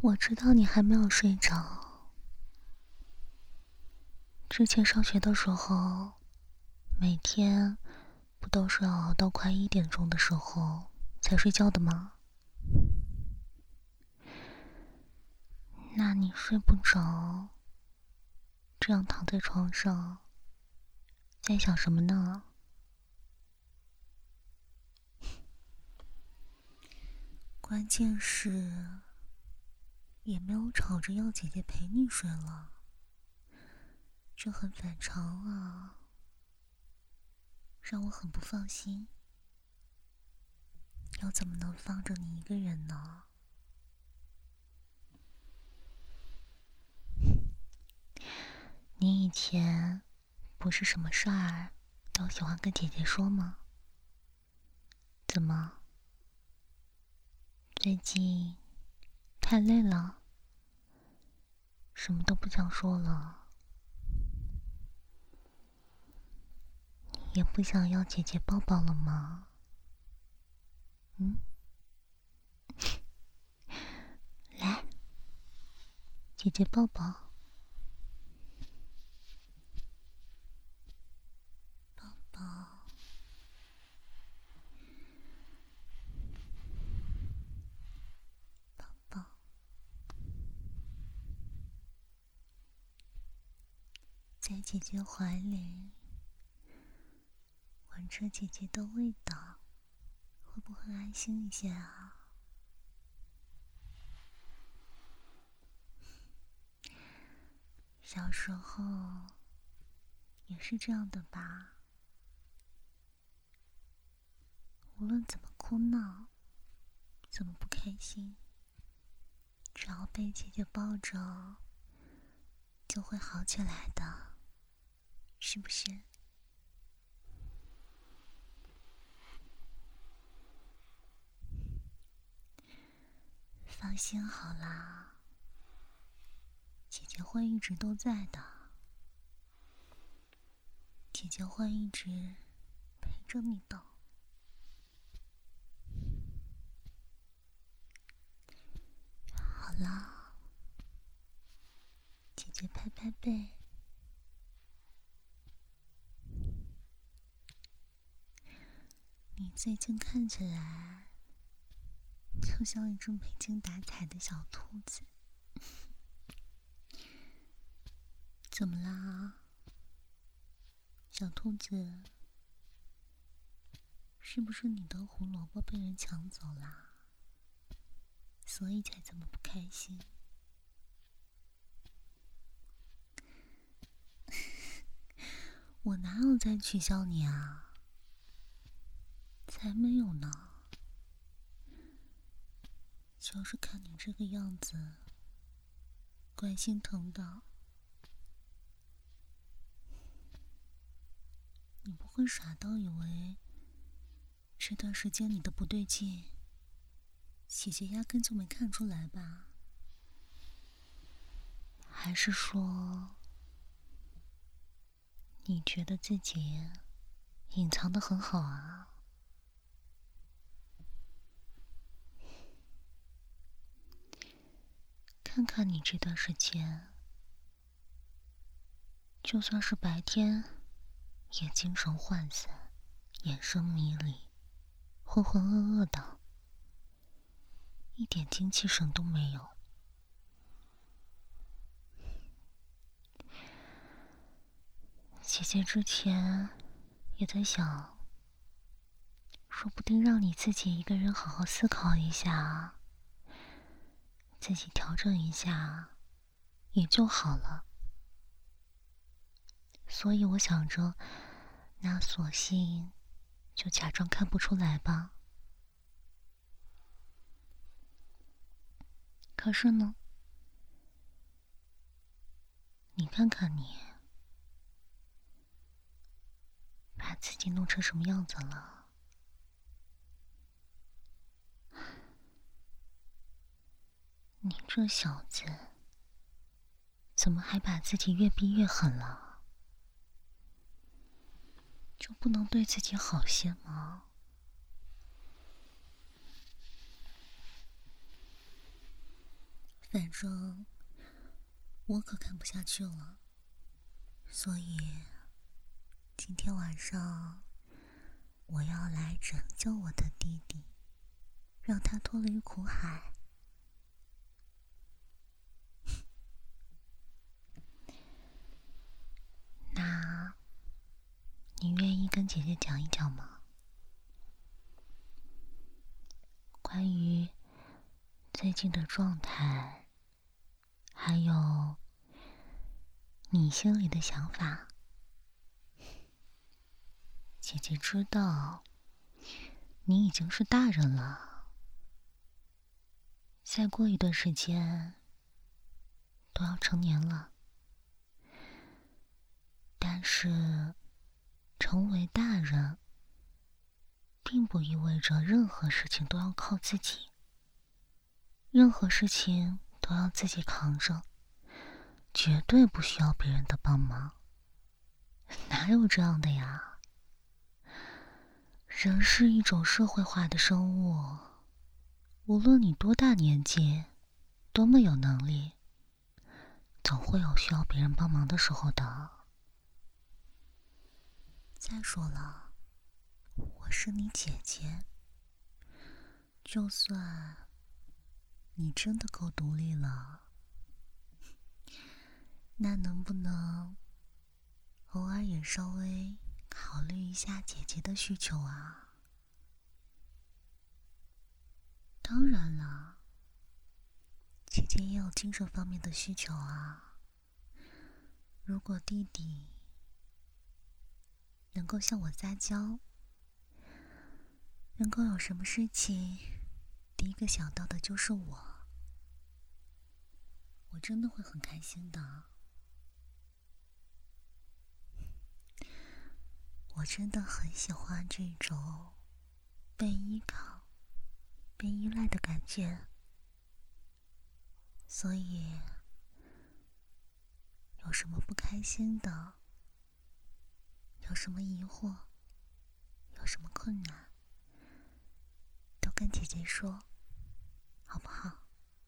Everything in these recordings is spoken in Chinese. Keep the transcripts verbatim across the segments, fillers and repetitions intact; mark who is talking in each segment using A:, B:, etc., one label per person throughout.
A: 我知道你还没有睡着。之前上学的时候，每天不都是要熬到快一点钟的时候才睡觉的吗？那你睡不着，这样躺在床上，在想什么呢？关键是，也没有吵着要姐姐陪你睡了，这很反常啊，让我很不放心。要怎么能放着你一个人呢？你以前不是什么事儿都喜欢跟姐姐说吗？怎么？最近太累了，什么都不想说了，也不想要姐姐抱抱了吗？嗯，来，姐姐抱抱。抱抱，抱抱，在姐姐怀里闻着姐姐的味道，会不会安心一些啊？小时候也是这样的吧？无论怎么哭闹，怎么不开心，只要被姐姐抱着，就会好起来的，是不是？放心好啦，姐姐会一直都在的，姐姐会一直陪着你的。好啦，姐姐拍拍背。你最近看起来就像一只没精打采的小兔子，怎么啦？小兔子，是不是你的胡萝卜被人抢走啦？所以才这么不开心？我哪有在取笑你啊？才没有呢，就是看你这个样子，怪心疼的。你不会傻到以为这段时间你的不对劲，姐姐压根就没看出来吧？还是说，你觉得自己隐藏得很好啊？看看你这段时间，就算是白天，也精神涣散，眼神迷离，浑浑噩噩的，一点精气神都没有。姐姐之前也在想，说不定让你自己一个人好好思考一下，自己调整一下，也就好了。所以我想着，那索性就假装看不出来吧。可是呢，你看看你，把自己弄成什么样子了？你这小子，怎么还把自己越逼越狠了？就不能对自己好些吗？ 反正我可看不下去了，所以今天晚上我要来拯救我的弟弟，让他脱离苦海。那你愿意跟姐姐讲一讲吗？关于最近的状态，还有你心里的想法。姐姐知道你已经是大人了，再过一段时间都要成年了，但是成为大人并不意味着任何事情都要靠自己，任何事情都要自己扛着，绝对不需要别人的帮忙。哪有这样的呀？人是一种社会化的生物，无论你多大年纪，多么有能力，总会有需要别人帮忙的时候的。再说了，我是你姐姐，就算你真的够独立了，那能不能偶尔也稍微考虑一下姐姐的需求啊？当然了，姐姐也有精神方面的需求啊。如果弟弟能够向我撒娇，能够有什么事情第一个想到的就是我，我真的会很开心的。我真的很喜欢这种被依靠、被依赖的感觉，所以有什么不开心的，有什么疑惑，有什么困难，都跟姐姐说，好不好？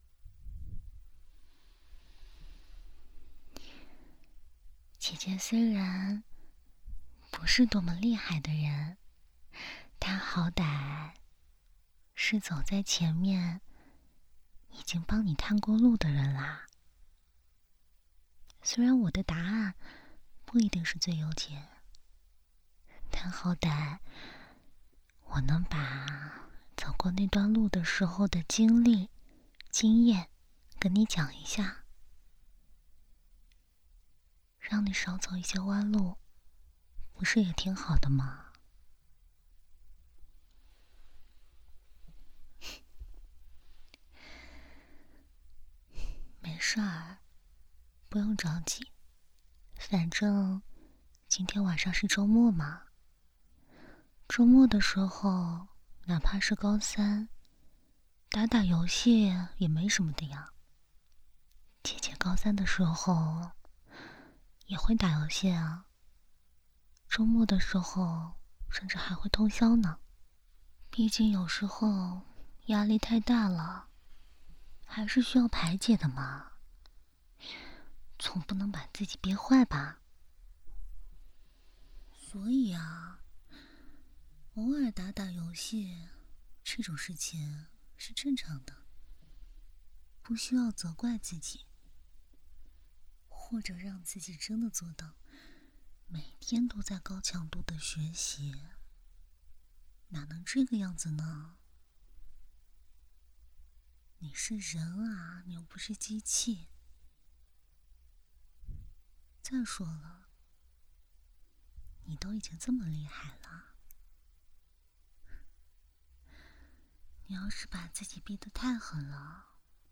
A: 姐姐虽然不是多么厉害的人，但好歹是走在前面，已经帮你探过路的人啦。虽然我的答案不一定是最优解，但好歹我能把走过那段路的时候的经历、经验跟你讲一下，让你少走一些弯路，不是也挺好的吗？没事儿，不用着急，反正今天晚上是周末嘛。周末的时候，哪怕是高三，打打游戏也没什么的呀。姐姐高三的时候也会打游戏啊，周末的时候甚至还会通宵呢。毕竟有时候压力太大了，还是需要排解的嘛，总不能把自己憋坏吧。所以啊，偶尔打打游戏这种事情是正常的，不需要责怪自己，或者让自己真的做到每天都在高强度的学习，哪能这个样子呢？你是人啊，你又不是机器。再说了，你都已经这么厉害了，你要是把自己逼得太狠了，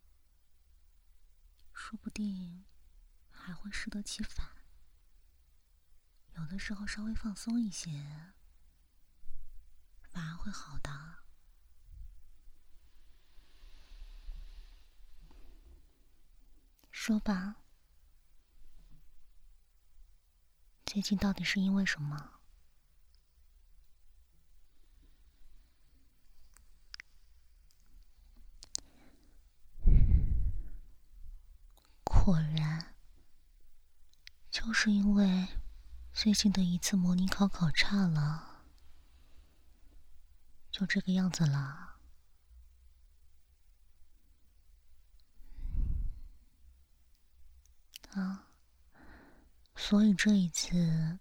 A: 说不定还会适得其反。有的时候稍微放松一些，反而会好的。说吧，最近到底是因为什么？ 果然，就是因为最近的一次模拟考考差了，就这个样子了。啊，所以这一次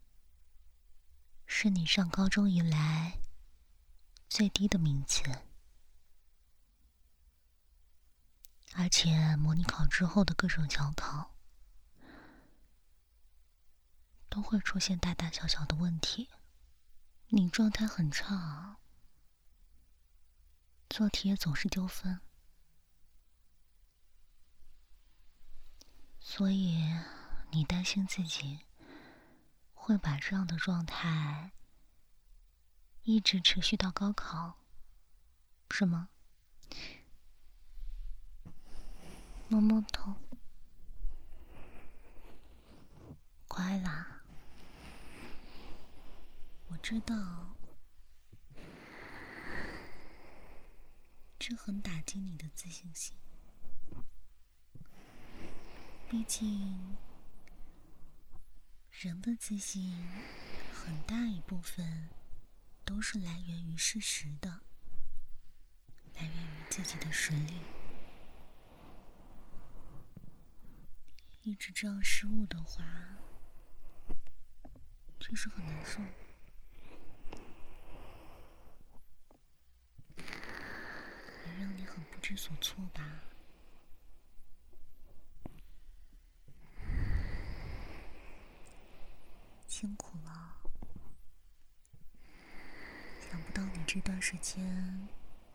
A: 是你上高中以来最低的名次，而且模拟考之后的各种小考都会出现大大小小的问题，你状态很差，做题也总是丢分，所以你担心自己会把这样的状态一直持续到高考，是吗？摸摸头，乖啦，我知道这很打击你的自信心，毕竟人的自信很大一部分都是来源于事实的，来源于自己的实力。一直这样失误的话，确实很难受，也让你很不知所措吧。辛苦了，想不到你这段时间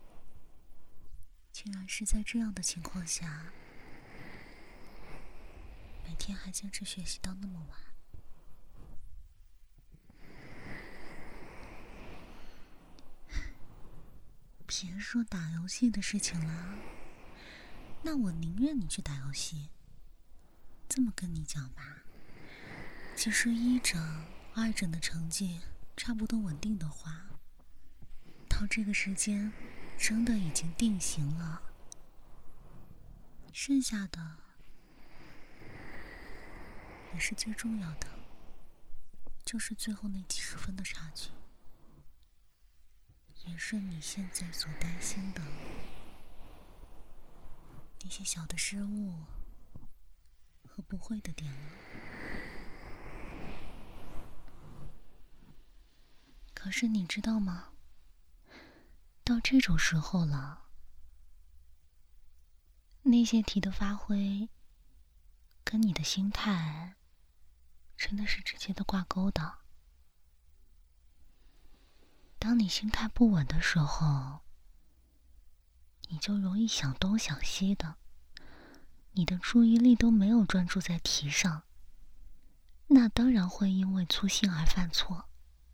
A: 竟然是在这样的情况下，每天还坚持学习到那么晚。别说打游戏的事情了，那我宁愿你去打游戏。这么跟你讲吧，其实一整、二整的成绩差不多稳定的话，到这个时间真的已经定型了，剩下的也是最重要的，就是最后那几十分的差距，也是你现在所担心的那些小的失误和不会的点了。可是你知道吗？到这种时候了，那些题的发挥跟你的心态真的是直接的挂钩的。当你心态不稳的时候，你就容易想东想西的，你的注意力都没有专注在题上，那当然会因为粗心而犯错。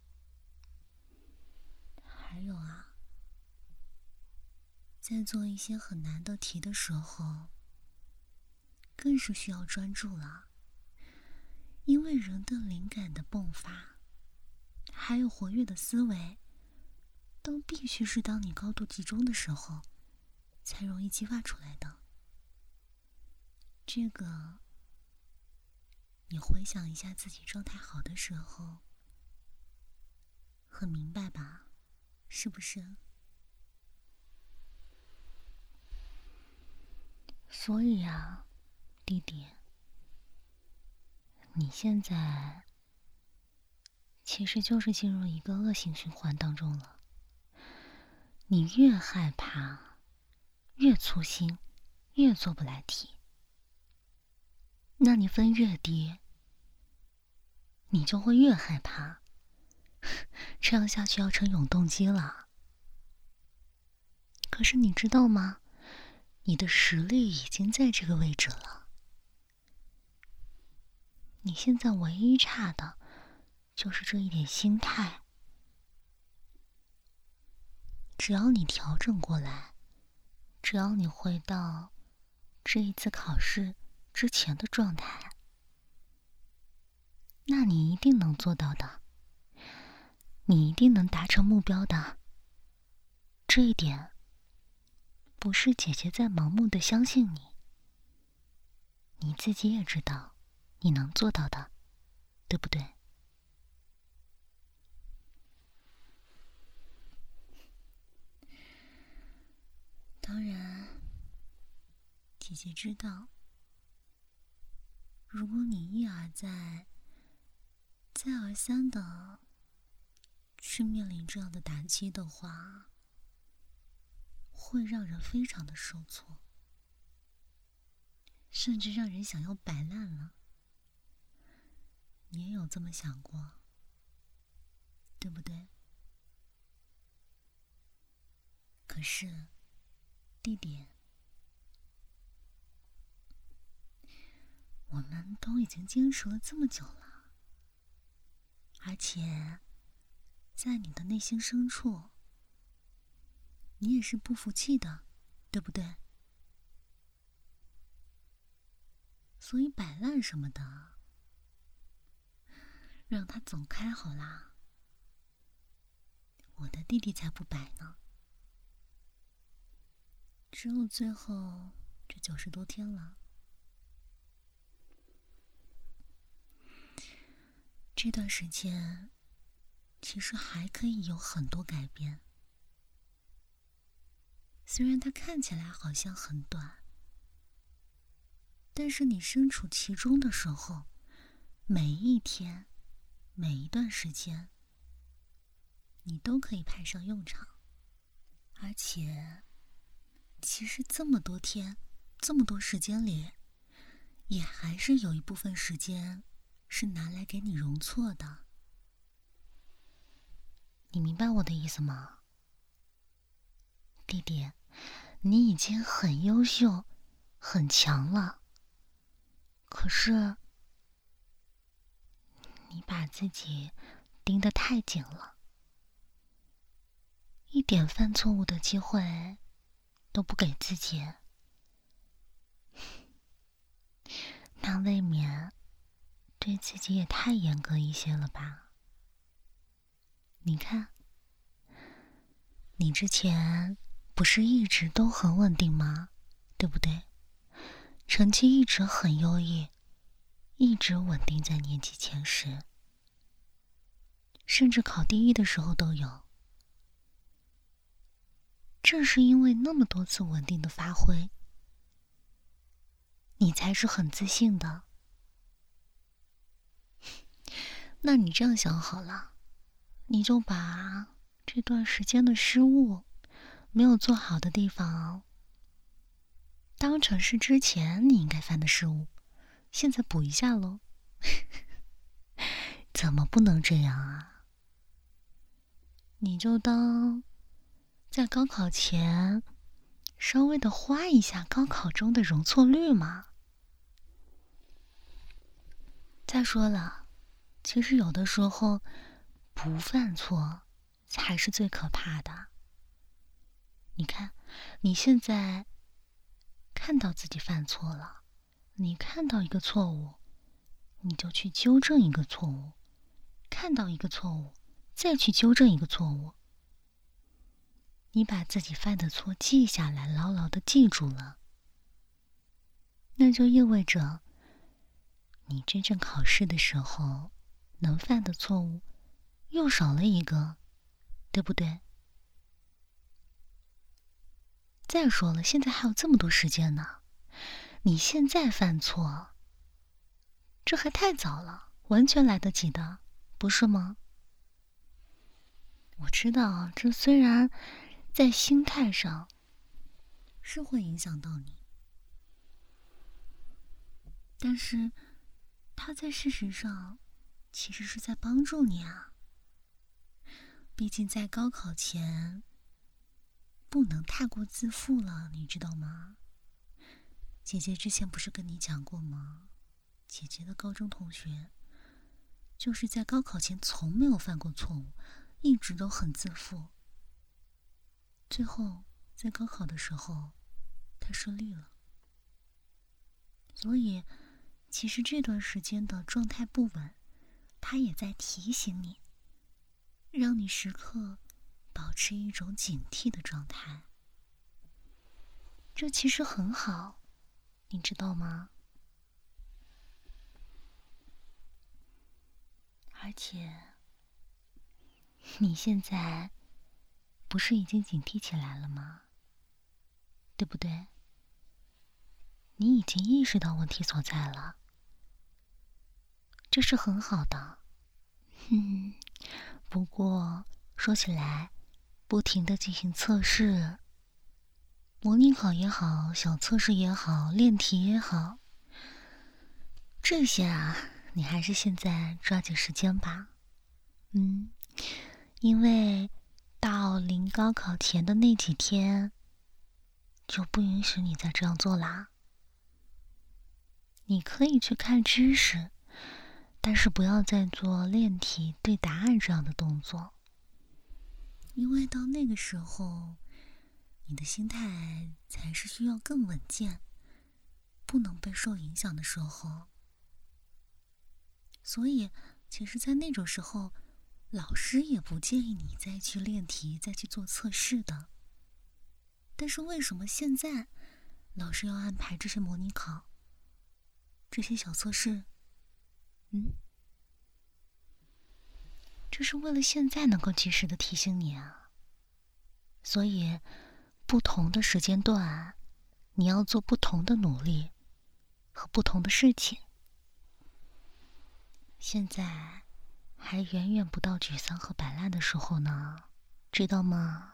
A: 还有啊，在做一些很难的题的时候，更是需要专注了，因为人的灵感的迸发，还有活跃的思维，都必须是当你高度集中的时候，才容易激发出来的。这个，你回想一下自己状态好的时候，很明白吧？是不是？所以啊，弟弟，你现在其实就是进入一个恶性循环当中了。你越害怕，越粗心，越做不来题，那你分越低，你就会越害怕，这样下去要成永动机了。可是你知道吗？你的实力已经在这个位置了，你现在唯一差的就是这一点心态。只要你调整过来，只要你回到这一次考试之前的状态，那你一定能做到的，你一定能达成目标的。这一点不是姐姐在盲目的相信你， 你自己也知道你能做到的，对不对？当然，姐姐知道，如果你一而再、再而三的去面临这样的打击的话，会让人非常的受挫，甚至让人想要摆烂了。你也有这么想过，对不对？可是，弟弟，我们都已经坚持了这么久了，而且，在你的内心深处，你也是不服气的，对不对？所以摆烂什么的，让他走开好啦。我的弟弟才不摆呢。只有最后这九十多天了，这段时间其实还可以有很多改变。虽然它看起来好像很短，但是你身处其中的时候，每一天、每一段时间，你都可以派上用场。而且，其实这么多天、这么多时间里，也还是有一部分时间是拿来给你容错的。你明白我的意思吗？弟弟，你已经很优秀、很强了。可是，你把自己盯得太紧了，一点犯错误的机会都不给自己，那未免对自己也太严格一些了吧？你看，你之前不是一直都很稳定吗？对不对？成绩一直很优异，一直稳定在年级前十，甚至考第一的时候都有。正是因为那么多次稳定的发挥，你才是很自信的。那你这样想好了，你就把这段时间的失误、没有做好的地方，当成是之前你应该犯的失误，现在补一下咯。怎么不能这样啊？你就当在高考前稍微的花一下高考中的容错率嘛。再说了，其实有的时候不犯错才是最可怕的。你看，你现在看到自己犯错了，你看到一个错误，你就去纠正一个错误，看到一个错误，再去纠正一个错误。你把自己犯的错记下来，牢牢的记住了，那就意味着你真正考试的时候能犯的错误又少了一个，对不对？再说了，现在还有这么多时间呢，你现在犯错，这还太早了，完全来得及的，不是吗？我知道，这虽然在心态上是会影响到你，但是它在事实上其实是在帮助你啊。毕竟在高考前不能太过自负了，你知道吗？姐姐之前不是跟你讲过吗？姐姐的高中同学就是在高考前从没有犯过错误，一直都很自负，最后在高考的时候她顺利了。所以其实这段时间的状态不稳，她也在提醒你，让你时刻保持一种警惕的状态。这其实很好，你知道吗？ 而且，你现在不是已经警惕起来了吗？对不对？你已经意识到问题所在了，这是很好的。嗯，不过说起来，不停地进行测试，模拟考也好，小测试也好，练题也好，这些啊，你还是现在抓紧时间吧。嗯，因为到临高考前的那几天，就不允许你再这样做啦。你可以去看知识，但是不要再做练题、对答案这样的动作，因为到那个时候，你的心态才是需要更稳健，不能被受影响的时候。所以，其实，在那种时候，老师也不建议你再去练题、再去做测试的。但是为什么现在老师要安排这些模拟考、这些小测试？嗯，这是为了现在能够及时的提醒你啊。所以，不同的时间段，你要做不同的努力和不同的事情。现在还远远不到沮丧和摆烂的时候呢，知道吗？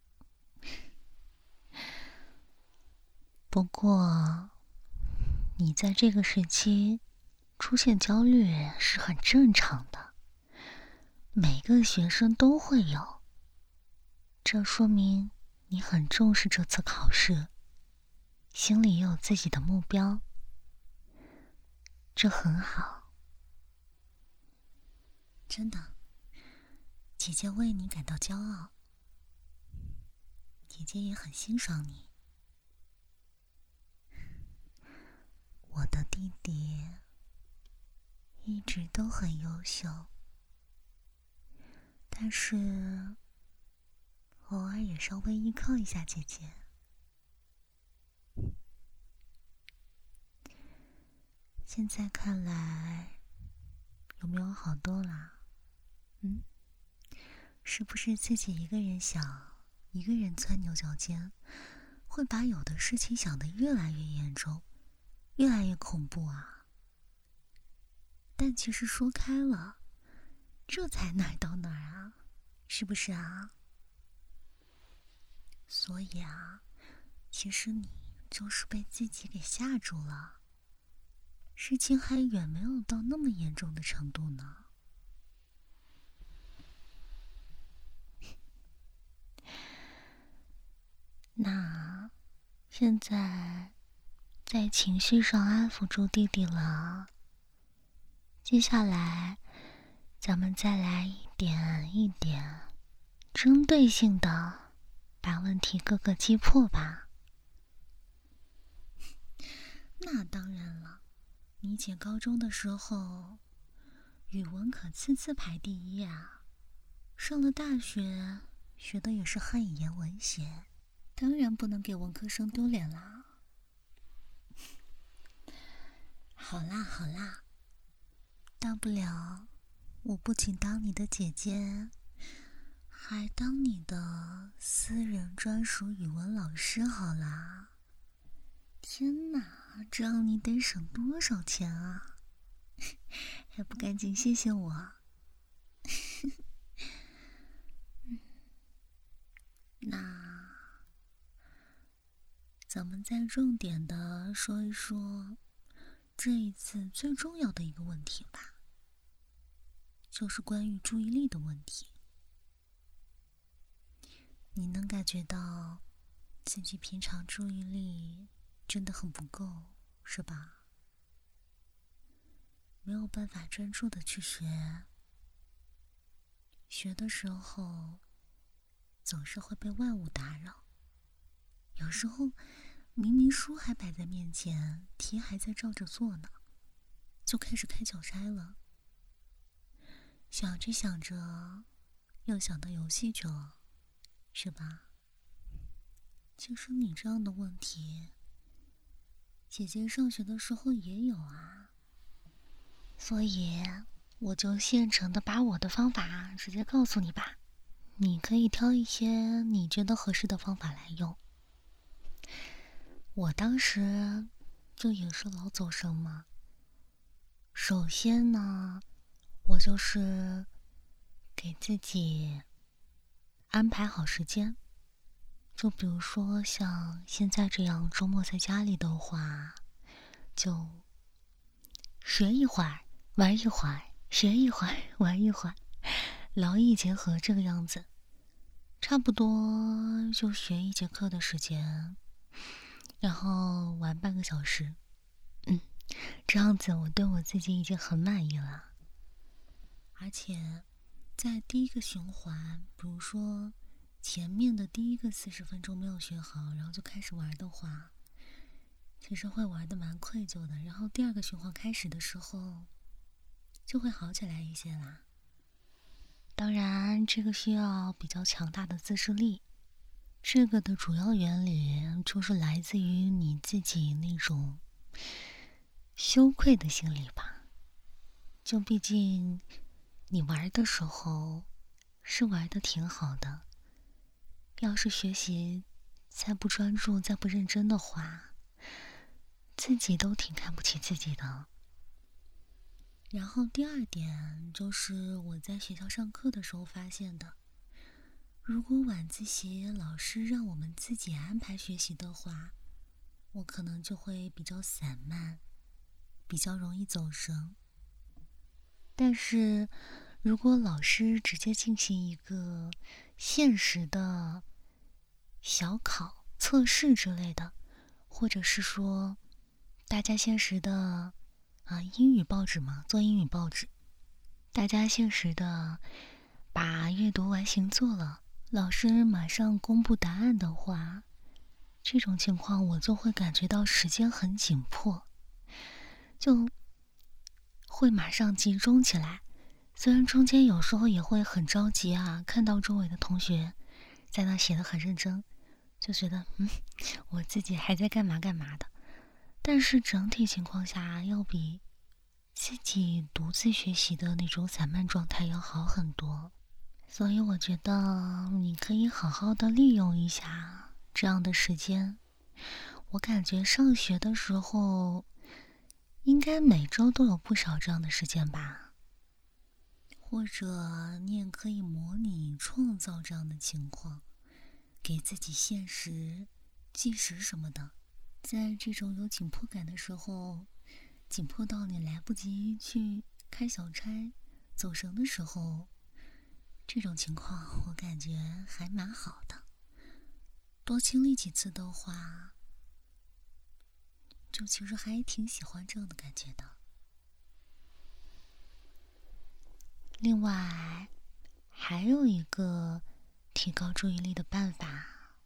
A: 不过，你在这个时期出现焦虑是很正常的，每个学生都会有。这说明你很重视这次考试，心里也有自己的目标，这很好。真的，姐姐为你感到骄傲，姐姐也很欣赏你。我的弟弟一直都很优秀，但是偶尔也稍微依靠一下姐姐。现在看来有没有好多啦？嗯，是不是自己一个人想，一个人钻牛角尖，会把有的事情想得越来越严重，越来越恐怖啊？但其实说开了，这才哪儿到哪儿啊，是不是啊？所以啊，其实你就是被自己给吓住了，事情还远没有到那么严重的程度呢。那现在在情绪上安抚住弟弟了，接下来咱们再来一点一点针对性的把问题各个击破吧。那当然了，你姐高中的时候语文可次次排第一啊，上了大学学的也是汉语言文学，当然不能给文科生丢脸啦。好啦好啦，大不了我不仅当你的姐姐，还当你的私人专属语文老师好啦。天哪，这样你得省多少钱啊？还不赶紧谢谢我？那咱们再重点的说一说这一次最重要的一个问题吧，就是关于注意力的问题。你能感觉到自己平常注意力真的很不够，是吧？没有办法专注的去学，学的时候总是会被外物打扰，有时候明明书还摆在面前，题还在照着做呢，就开始开小差了。想着想着，又想到游戏去了，是吧？其实你这样的问题，姐姐上学的时候也有啊。所以， 我就现成的把我的方法直接告诉你吧，你可以挑一些你觉得合适的方法来用。我当时就也是老走神嘛。首先呢，我就是给自己安排好时间，就比如说像现在这样周末在家里的话，就学一会儿，玩一会儿，学一会儿，玩一会儿，劳逸结合这个样子，差不多就学一节课的时间，然后玩半个小时。嗯，这样子我对我自己已经很满意了。而且在第一个循环，比如说前面的第一个四十分钟没有学好，然后就开始玩的话，其实会玩的蛮愧疚的。然后第二个循环开始的时候，就会好起来一些啦。当然，这个需要比较强大的自制力。这个的主要原理就是来自于你自己那种羞愧的心理吧。就毕竟你玩的时候是玩的挺好的，要是学习再不专注再不认真的话，自己都挺看不起自己的。然后第二点就是我在学校上课的时候发现的，如果晚自习老师让我们自己安排学习的话，我可能就会比较散漫，比较容易走神。但是如果老师直接进行一个现实的小考测试之类的，或者是说大家现实的啊英语报纸嘛，做英语报纸，大家现实的把阅读完形做了，老师马上公布答案的话，这种情况我就会感觉到时间很紧迫，就会马上集中起来。虽然中间有时候也会很着急啊，看到周围的同学在那写得很认真，就觉得嗯，我自己还在干嘛干嘛的。但是整体情况下，要比自己独自学习的那种散漫状态要好很多。所以我觉得你可以好好的利用一下这样的时间。我感觉上学的时候，应该每周都有不少这样的时间吧。或者你也可以模拟创造这样的情况，给自己限时、计时什么的。在这种有紧迫感的时候，紧迫到你来不及去开小差、走神的时候，这种情况我感觉还蛮好的。多经历几次的话，就其实还挺喜欢这样的感觉的。另外，还有一个提高注意力的办法，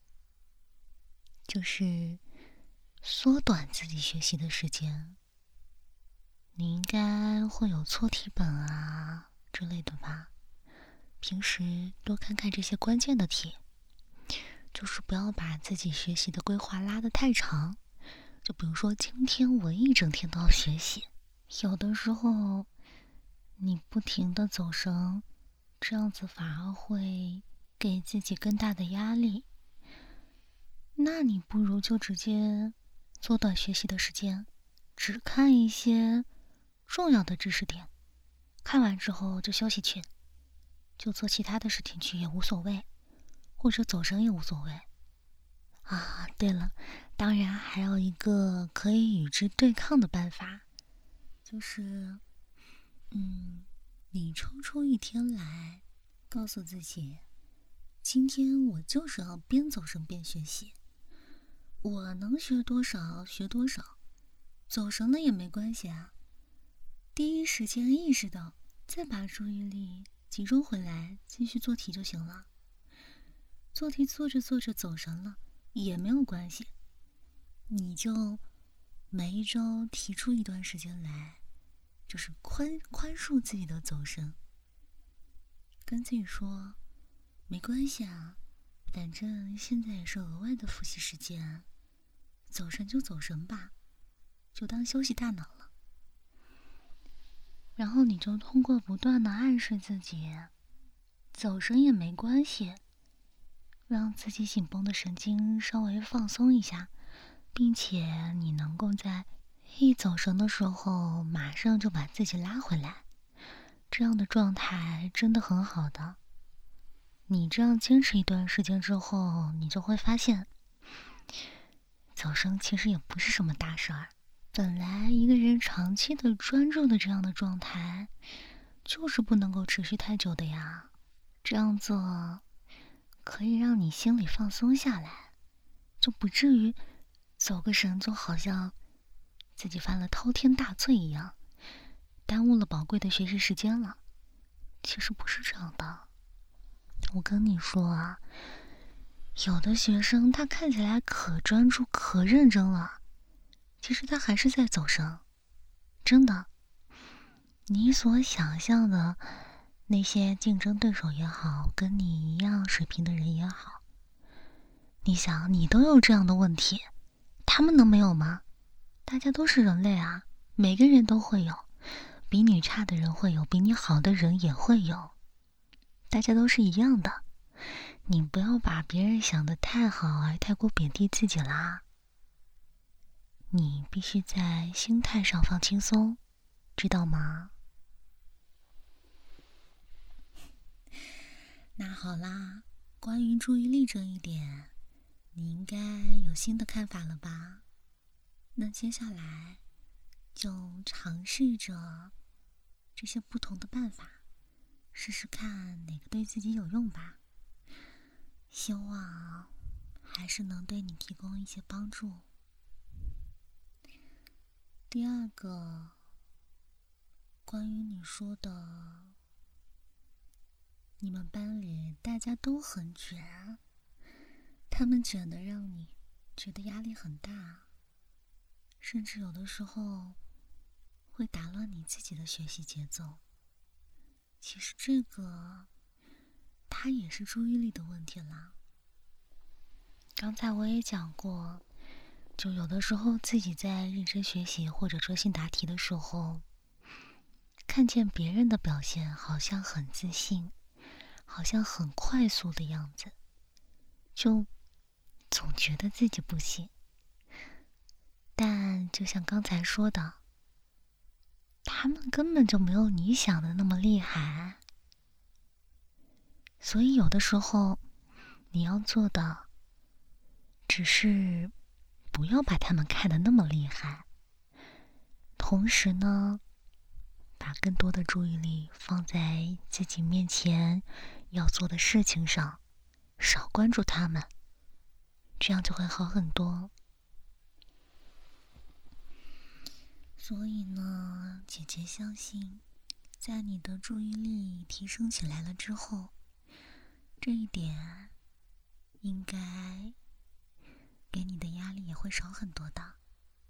A: 就是缩短自己学习的时间。你应该会有错题本啊之类的吧？平时多看看这些关键的题，就是不要把自己学习的规划拉得太长。就比如说今天我一整天都要学习，有的时候你不停地走神，这样子反而会给自己更大的压力。那你不如就直接缩短学习的时间，只看一些重要的知识点，看完之后就休息去，就做其他的事情去也无所谓，或者走神也无所谓。啊，对了，当然还有一个可以与之对抗的办法，就是嗯，你抽出一天来，告诉自己，今天我就是要边走神边学习，我能学多少学多少，走神了也没关系啊。第一时间意识到，再把注意力集中回来，继续做题就行了。做题做着做着走神了也没有关系，你就每一周提出一段时间来，就是宽宽恕自己的走神，跟自己说没关系啊，反正现在也是额外的复习时间，走神就走神吧，就当休息大脑了。 然后你就通过不断的暗示自己，走神也没关系，让自己紧绷的神经稍微放松一下，并且你能够在一走神的时候马上就把自己拉回来，这样的状态真的很好的。你这样坚持一段时间之后，你就会发现走神其实也不是什么大事儿。本来一个人长期的专注的这样的状态就是不能够持续太久的呀，这样做可以让你心里放松下来，就不至于走个神就好像自己犯了滔天大罪一样，耽误了宝贵的学习时间了。其实不是这样的，我跟你说啊，有的学生他看起来可专注可认真了，其实他还是在走神。真的，你所想象的那些竞争对手也好，跟你一样水平的人也好，你想你都有这样的问题，他们能没有吗？大家都是人类啊，每个人都会有，比你差的人会有，比你好的人也会有，大家都是一样的。你不要把别人想得太好而太过贬低自己啦。你必须在心态上放轻松，知道吗？那好啦，关于注意力这一点，你应该有新的看法了吧？那接下来就尝试着这些不同的办法，试试看哪个对自己有用吧。希望还是能对你提供一些帮助。第二个，关于你说的，你们班里大家都很卷，他们卷得让你觉得压力很大，甚至有的时候会打乱你自己的学习节奏。其实这个它也是注意力的问题啦。刚才我也讲过，就有的时候自己在认真学习或者专心答题的时候，看见别人的表现好像很自信，好像很快速的样子，就总觉得自己不行。但就像刚才说的，他们根本就没有你想的那么厉害。所以有的时候你要做的只是不要把他们看得那么厉害，同时呢，把更多的注意力放在自己面前要做的事情上，少关注他们，这样就会好很多。所以呢，姐姐相信，在你的注意力提升起来了之后，这一点应该给你的压力也会少很多的。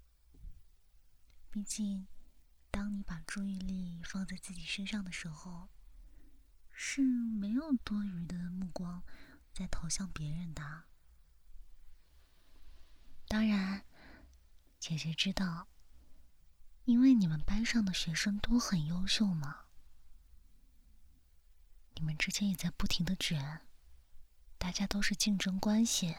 A: 毕竟当你把注意力放在自己身上的时候，是没有多余的目光在投向别人的。当然，姐姐知道，因为你们班上的学生都很优秀嘛，你们之间也在不停的卷，大家都是竞争关系，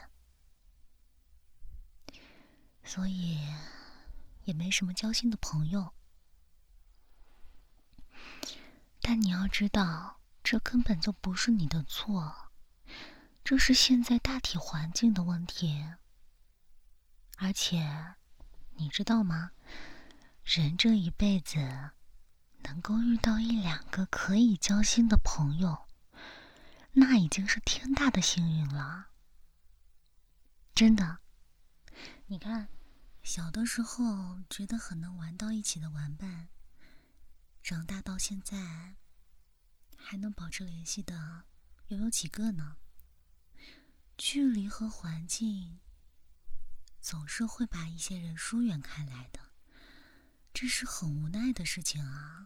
A: 所以也没什么交心的朋友。但你要知道，这根本就不是你的错，这是现在大体环境的问题。而且，你知道吗？人这一辈子能够遇到一两个可以交心的朋友，那已经是天大的幸运了。真的，你看，小的时候觉得很能玩到一起的玩伴，长大到现在还能保持联系的又有几个呢？距离和环境总是会把一些人疏远开来的，这是很无奈的事情啊。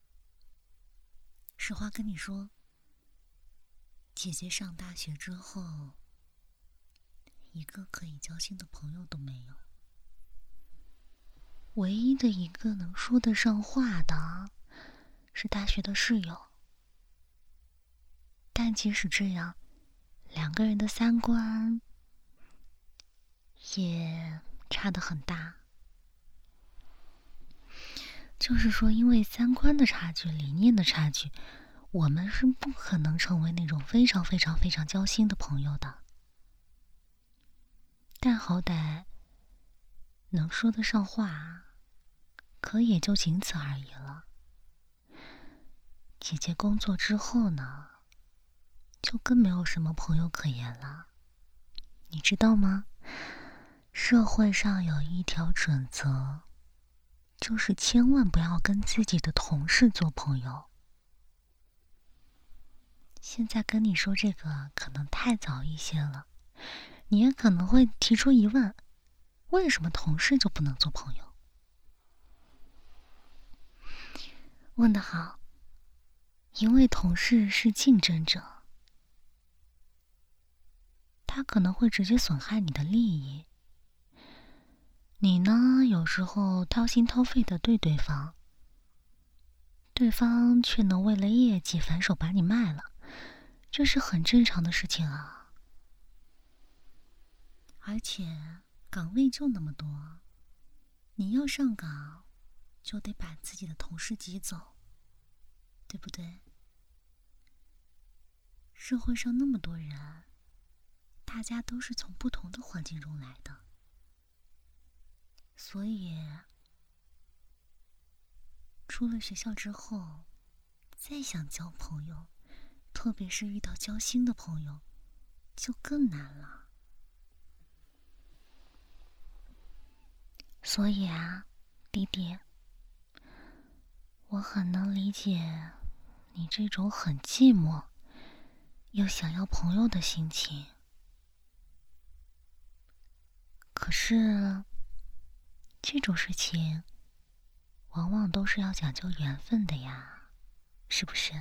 A: 实话跟你说，姐姐上大学之后，一个可以交心的朋友都没有。唯一的一个能说得上话的， 是大学的室友，但即使这样，两个人的三观也差得很大。就是说，因为三观的差距、理念的差距，我们是不可能成为那种非常非常非常交心的朋友的。但好歹能说得上话，可也就仅此而已了。姐姐工作之后呢，就更没有什么朋友可言了。你知道吗？社会上有一条准则，就是千万不要跟自己的同事做朋友。现在跟你说这个可能太早一些了，你也可能会提出疑问，为什么同事就不能做朋友？问得好，因为同事是竞争者，他可能会直接损害你的利益。你呢，有时候掏心掏肺的对对方，对方却能为了业绩反手把你卖了，这是很正常的事情啊。而且岗位就那么多，你要上岗，就得把自己的同事挤走，对不对？社会上那么多人，大家都是从不同的环境中来的，所以出了学校之后，再想交朋友，特别是遇到交心的朋友，就更难了。所以啊，弟弟，我很能理解你这种很寂寞又想要朋友的心情。可是，这种事情往往都是要讲究缘分的呀，是不是？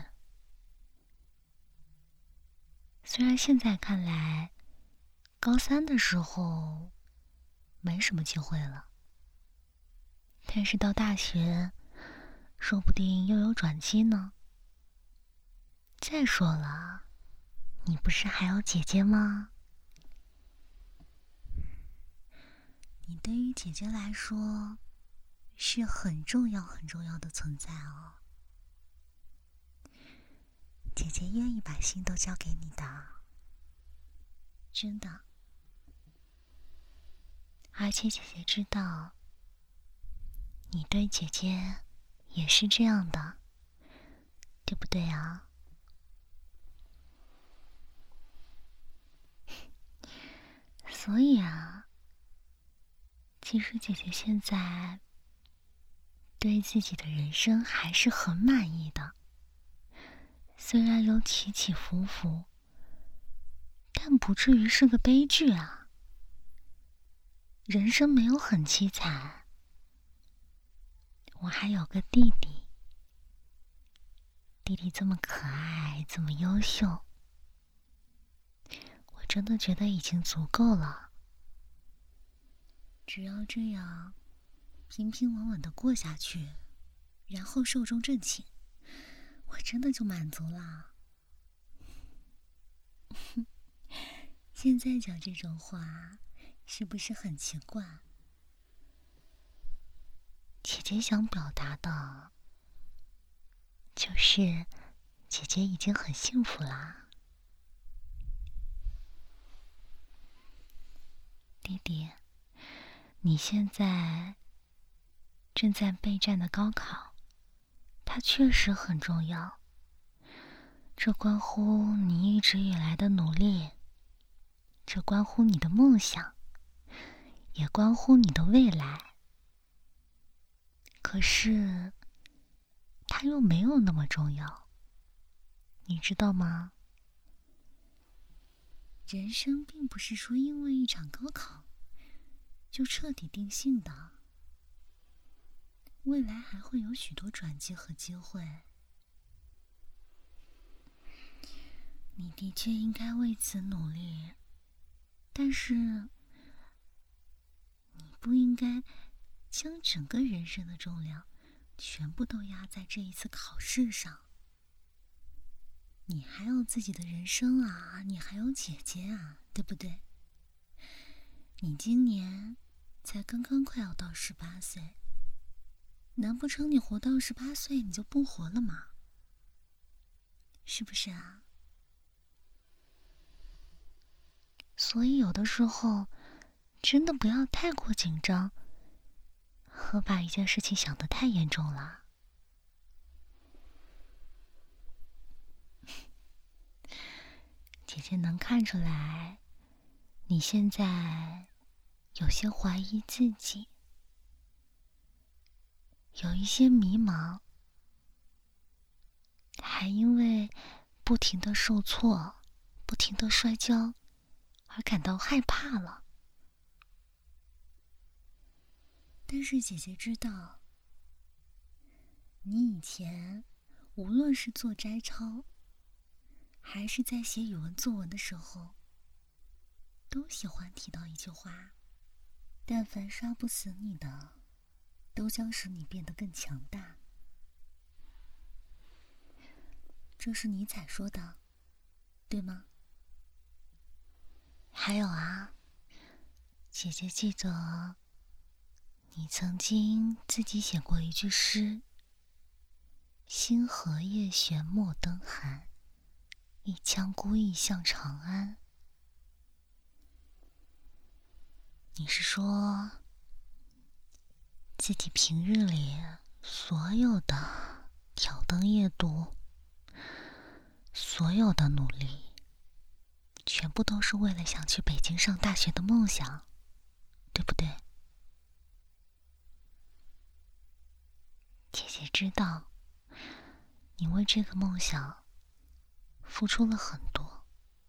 A: 虽然现在看来，高三的时候没什么机会了，但是到大学，说不定又有转机呢。再说了，你不是还有姐姐吗？你对于姐姐来说，是很重要很重要的存在哦。姐姐愿意把心都交给你的，真的。而且姐姐知道，你对姐姐也是这样的，对不对啊？所以啊，其实姐姐现在对自己的人生还是很满意的，虽然有起起伏伏，但不至于是个悲剧啊。人生没有很凄惨。我还有个弟弟，弟弟这么可爱，这么优秀，我真的觉得已经足够了。只要这样平平稳稳的过下去，然后寿终正寝，我真的就满足了。现在讲这种话，是不是很奇怪？姐姐想表达的，就是姐姐已经很幸福啦。弟弟，你现在正在备战的高考，它确实很重要，这关乎你一直以来的努力，这关乎你的梦想，也关乎你的未来。可是，它又没有那么重要，你知道吗？人生并不是说因为一场高考就彻底定性的，未来还会有许多转机和机会。你的确应该为此努力，但是你不应该将整个人生的重量全部都压在这一次考试上。你还有自己的人生啊，你还有姐姐啊，对不对？你今年才刚刚快要到十八岁，难不成你活到十八岁你就不活了吗？是不是啊？所以有的时候真的不要太过紧张，和把一件事情想得太严重了。姐姐能看出来，你现在有些怀疑自己，有一些迷茫，还因为不停的受挫，不停的摔跤，而感到害怕了。但是姐姐知道，你以前无论是做摘抄，还是在写语文作文的时候，都喜欢提到一句话：但凡杀不死你的，都将使你变得更强大。这是尼采说的，对吗？还有啊，姐姐记得你曾经自己写过一句诗：星河夜悬莫登寒，一腔孤意向长安。你是说，自己平日里所有的挑灯夜读，所有的努力，全部都是为了想去北京上大学的梦想，对不对？姐姐知道，你为这个梦想付出了很多。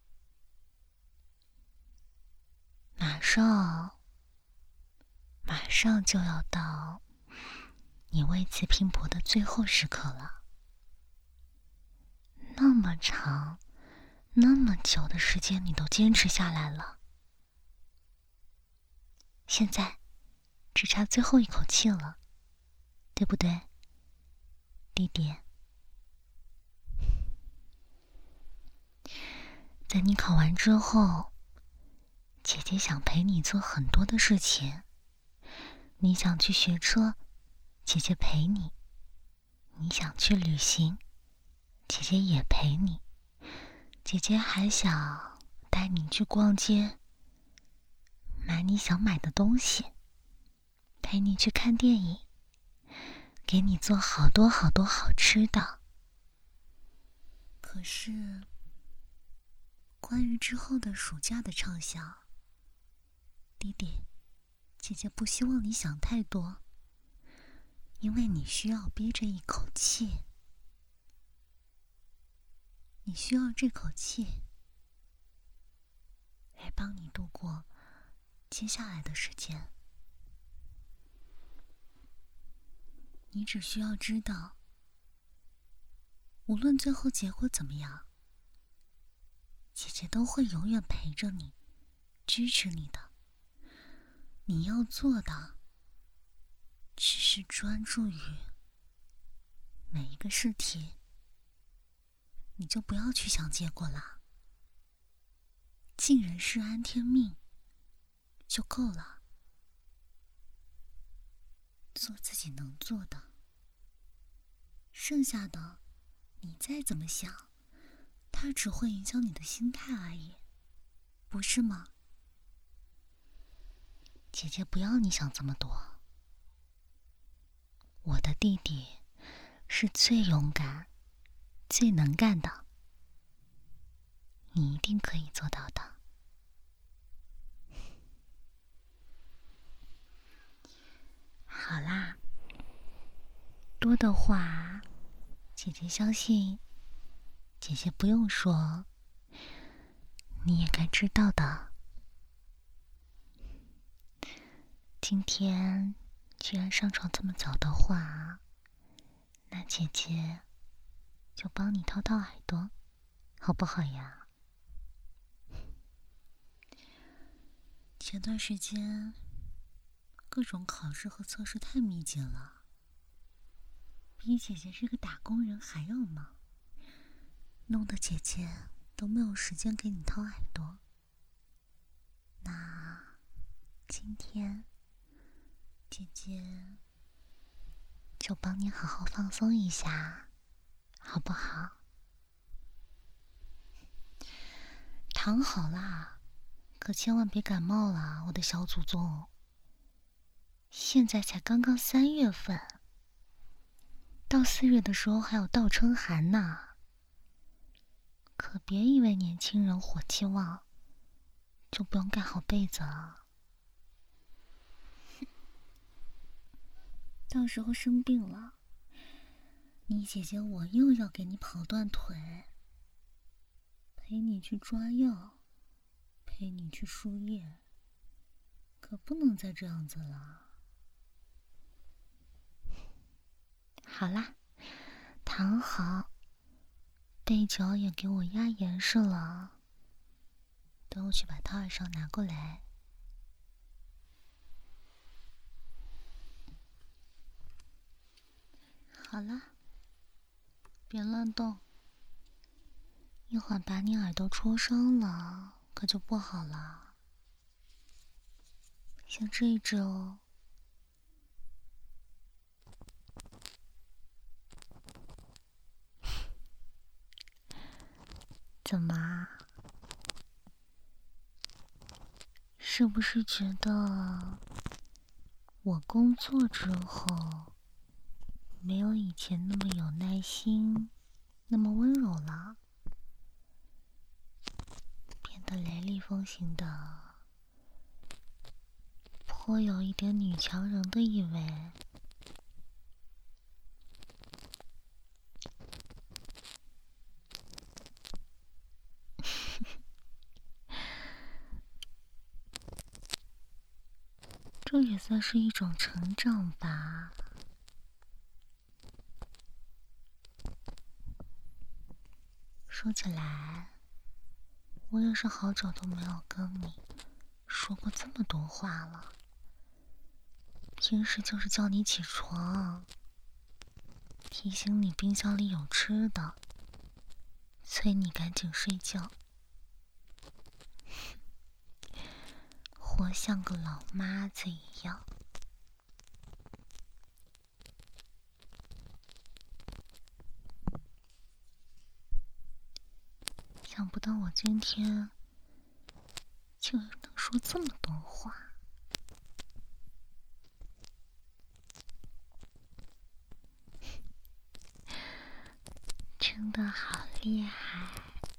A: 马上，马上就要到你为此拼搏的最后时刻了。那么长，那么久的时间你都坚持下来了，现在只差最后一口气了，对不对，弟弟？在你考完之后，姐姐想陪你做很多的事情。你想去学车，姐姐陪你；你想去旅行，姐姐也陪你。姐姐还想带你去逛街，买你想买的东西，陪你去看电影，给你做好多好多好吃的。可是，关于之后的暑假的畅想，弟弟，姐姐不希望你想太多，因为你需要憋着一口气，你需要这口气来帮你度过接下来的时间。你只需要知道，无论最后结果怎么样，姐姐都会永远陪着你，支持你的。你要做的只是专注于每一个试题，你就不要去想结果了，尽人事安天命就够了。做自己能做的，剩下的你再怎么想，它只会影响你的心态而已，不是吗？姐姐不要你想这么多，我的弟弟是最勇敢、最能干的，你一定可以做到的。好啦，多的话，姐姐相信，姐姐不用说，你也该知道的。今天既然上床这么早的话，那姐姐就帮你掏掏耳朵，好不好呀？前段时间各种考试和测试太密集了， 比姐姐这个打工人还要忙，弄得姐姐都没有时间给你掏耳朵。那今天姐姐就帮你好好放松一下，好不好？躺好啦，可千万别感冒了，我的小祖宗。现在才刚刚三月份，到四月的时候还有倒春寒呢。可别以为年轻人火气旺，就不用盖好被子了。到时候生病了，你姐姐我又要给你跑断腿，陪你去抓药，陪你去输液，可不能再这样子了。好啦，躺好，被角也给我压严实了，等我去把套儿上拿过来。好了，别乱动，一会儿把你耳朵戳伤了，可就不好了。像这一只哦。怎么啊？是不是觉得我工作之后没有以前那么有耐心，那么温柔了，变得雷厉风行的，颇有一点女强人的意味？这也算是一种成长吧。说起来，我也是好久都没有跟你说过这么多话了。平时就是叫你起床，提醒你冰箱里有吃的，催你赶紧睡觉，活像个老妈子一样。想不到我今天竟然能说这么多话。真的好厉害，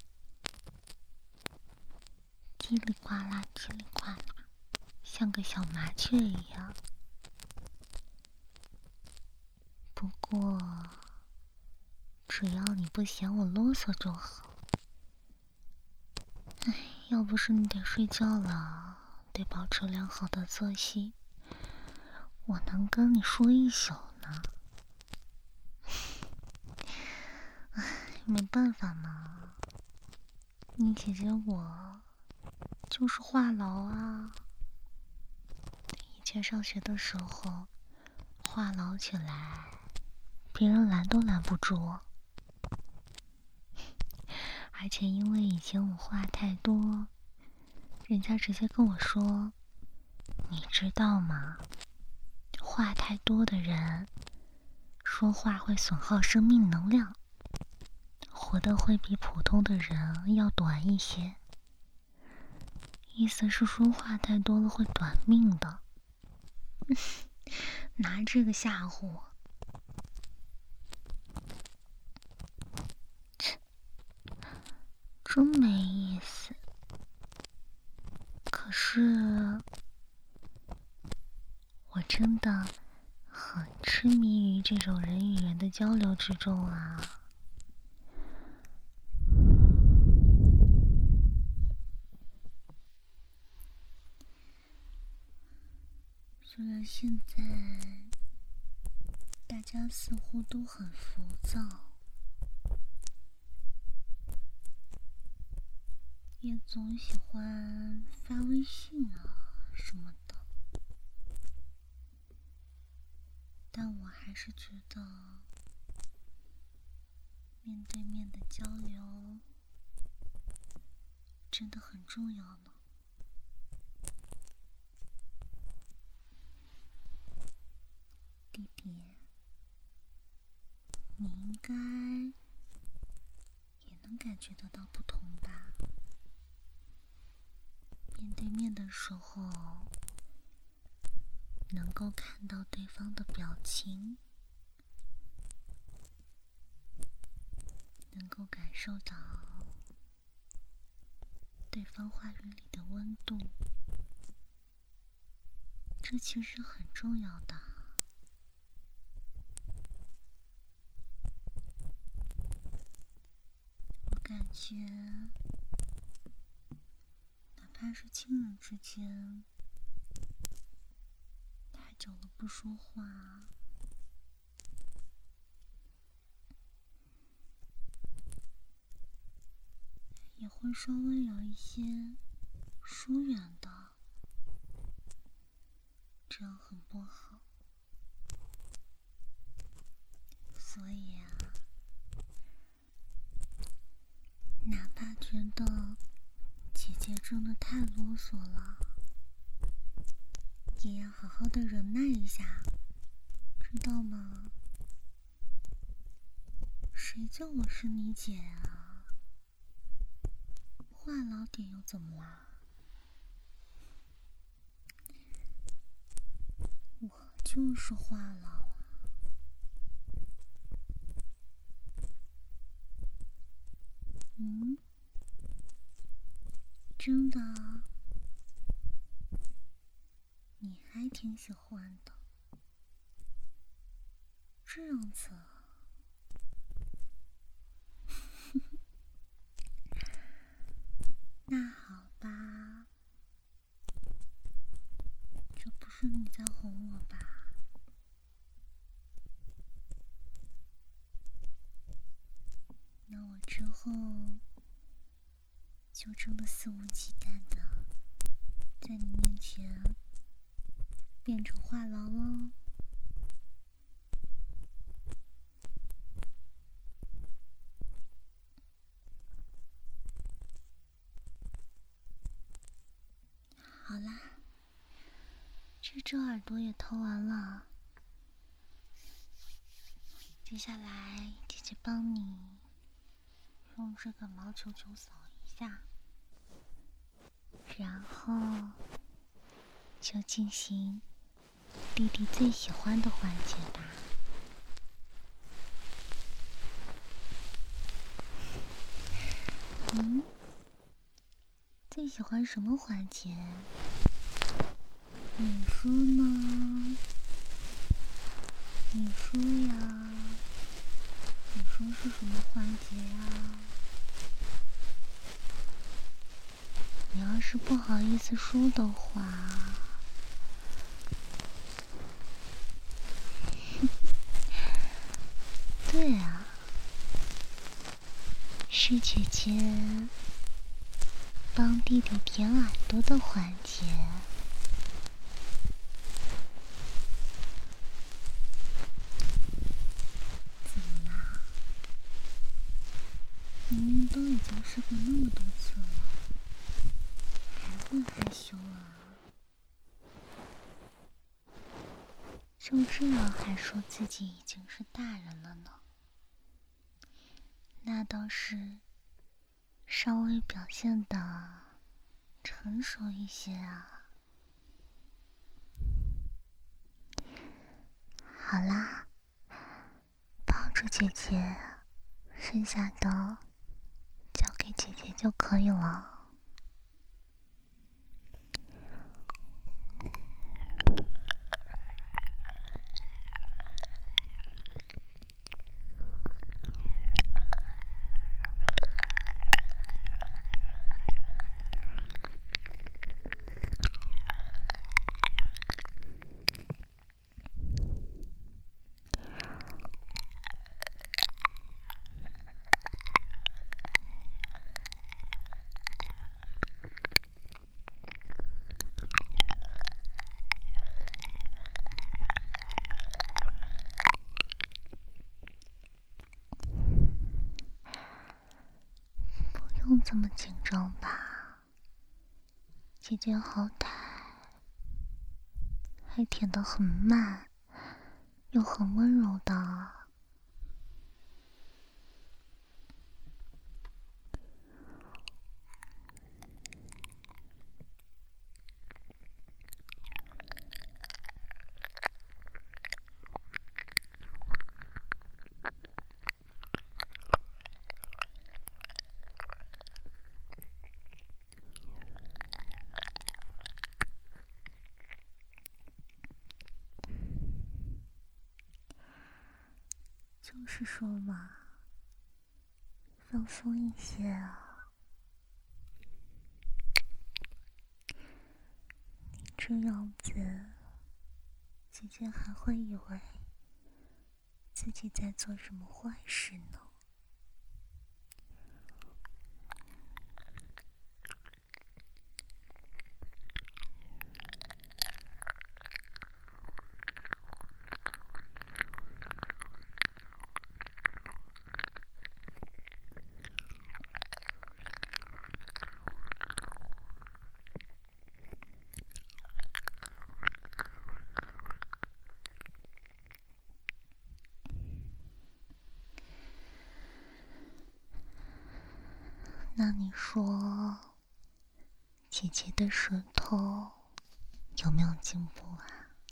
A: 叽里呱啦叽里呱啦，像个小麻雀一样。不过只要你不嫌我啰嗦就好。哎，要不是你得睡觉了，得保持良好的作息，我能跟你说一宿呢。唉，没办法嘛，你姐姐我就是话痨啊。以前上学的时候，话痨起来，别人拦都拦不住我。而且因为以前我话太多，人家直接跟我说：“你知道吗？话太多的人，说话会损耗生命能量，活得会比普通的人要短一些。意思是说话太多了会短命的。”拿这个吓唬我。真没意思。可是我真的很痴迷于这种人与人的交流之中啊。虽然现在大家似乎都很浮躁，也总喜欢发微信啊什么的，但我还是觉得面对面的交流真的很重要呢。弟弟，你应该也能感觉得到不同吧？面对面的时候，能够看到对方的表情，能够感受到对方话语里的温度，这其实很重要的。我感觉，哪怕是亲人之间，太久了不说话，也会稍微有一些疏远的，这样很不好。所以啊，哪怕觉得姐姐真的太啰嗦了，也要好好的忍耐一下，知道吗？谁叫我是你姐啊？话痨点又怎么啦？我就是话痨啊。嗯？真的啊？你还挺喜欢的。这样子啊。那好吧，这不是你在哄我吧？那我之后就这么肆无忌惮的在你面前变成话痨喽。好啦，这只耳朵也掏完了，接下来姐姐帮你用这个毛球球扫一下，然后就进行弟弟最喜欢的环节吧。嗯？最喜欢什么环节？你说呢？你说呀？你说是什么环节呀？你要是不好意思说的话，对啊，是姐姐帮弟弟舔耳朵的环节。怎么啦？明明都已经试过那么多次了，还会害羞啊？就这样还说自己已经是大人了呢？那倒是稍微表现的成熟一些啊。好啦，抱住姐姐，剩下的交给姐姐就可以了。 这么紧张吧？姐姐好歹还舔得很慢，又很温柔的。就是说嘛，放松一些啊。你这样子，姐姐还会以为自己在做什么坏事呢。那你说，姐姐的舌头有没有进步啊？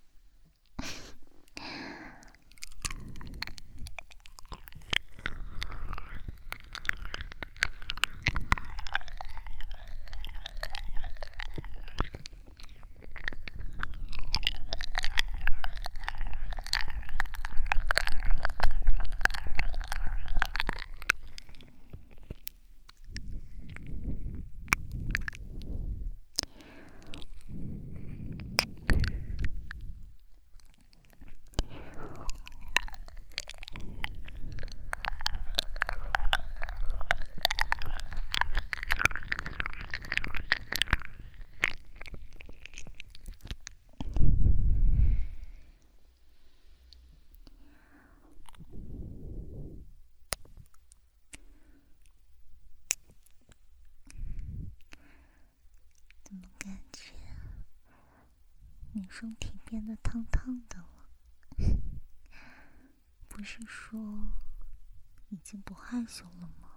A: 怎么感觉你身体变得烫烫的了？不是说已经不害羞了吗？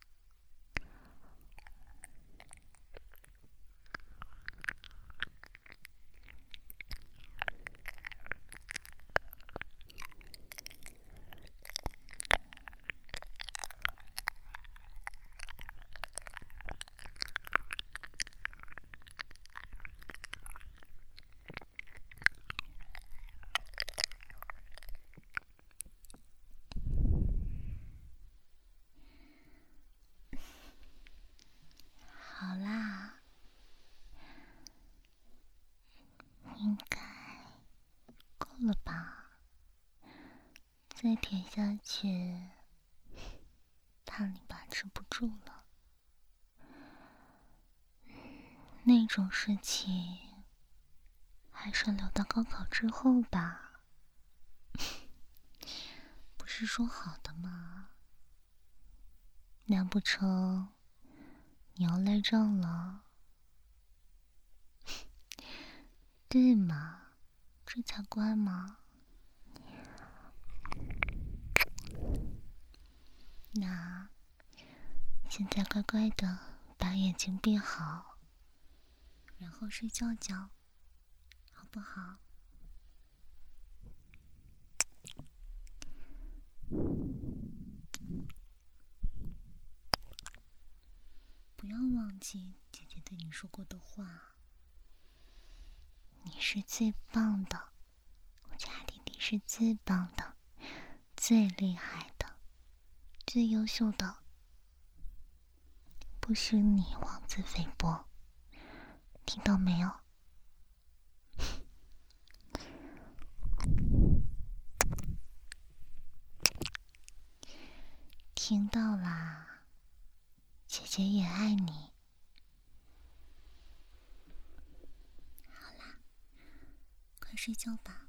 A: 好啦，应该够了吧？再舔下去，怕你把持不住了。那种事情，还是留到高考之后吧。不是说好的吗？难不成你要赖账了？对嘛，这才乖嘛。那现在乖乖的把眼睛闭好，然后睡觉觉，好不好？不要忘记姐姐对你说过的话，你是最棒的，我家弟弟是最棒的，最厉害的，最优秀的，不许你妄自菲薄，听到没有？听到啦，姐姐也爱你。好啦，快睡觉吧。